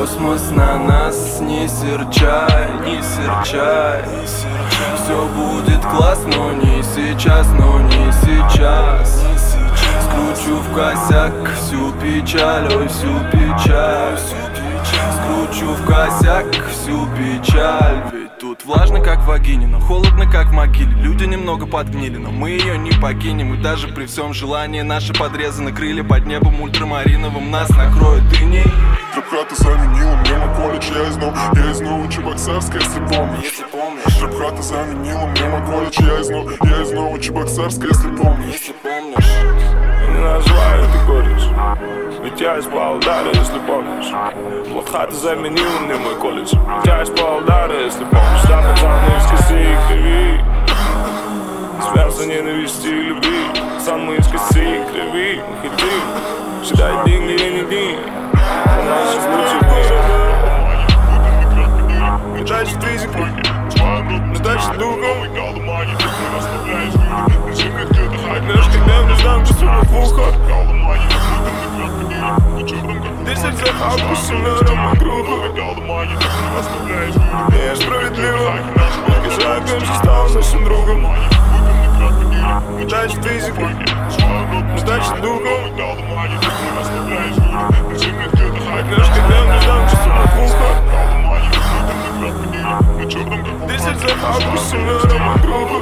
Космос на нас, не серчай, не серчай. Все будет классно, но не сейчас, но не сейчас. Скручу в косяк всю печаль, ой, всю печаль. Скручу в косяк всю печаль. Ведь тут влажно, как в вагине, но холодно, как в могиле. Люди немного подгнили, но мы ее не покинем. И даже при всем желании наши подрезаны крылья под небом ультрамариновым нас накроют иней. Рабхата заменила мне мой колледж, я из нового Чебоксарска, если помнишь. Рабхата заменила мне мой колледж, я из нового Чебоксарска, если помнишь. Не называй это колледж, ведь я из Павлодара, если помнишь. Рабхата заменила мне мой колледж, ведь я из Павлодара, если помнишь. Да, пацаны из косы и крови, связаны ненависти и любви. Пацаны из косы и крови, мы хотим считать деньги и не деньги. У нас сейчас лучше дни. Не тратить физику, не тратить духом. Знаешь, когда мы ждем часов в ухо. Ты сердце опустим на раму кругу. Я справедливо, как же стал нашим другом. Не тратить физику, не тратить духом. Знаешь, когда мы ждем часов в ухо. Ты сердце опустим на раму кругу.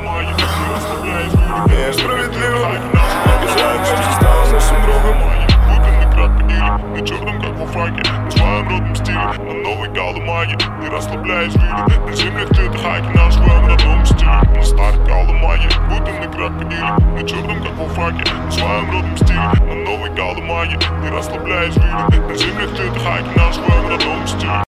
Я справедливо, как же стал нашим другом. На черном, как во фраке, на своем родном стиле, на новой галломаге. Не расслабляясь, видит, на землях цвета хаки, на своем родном стиле, на старой галломаге. Будто на крокодиле, на черном, как во фраке, на своем родном стиле, на новой галломаге. Не расслабляясь, видит, на землях цвета хаки, на своем родном стиле.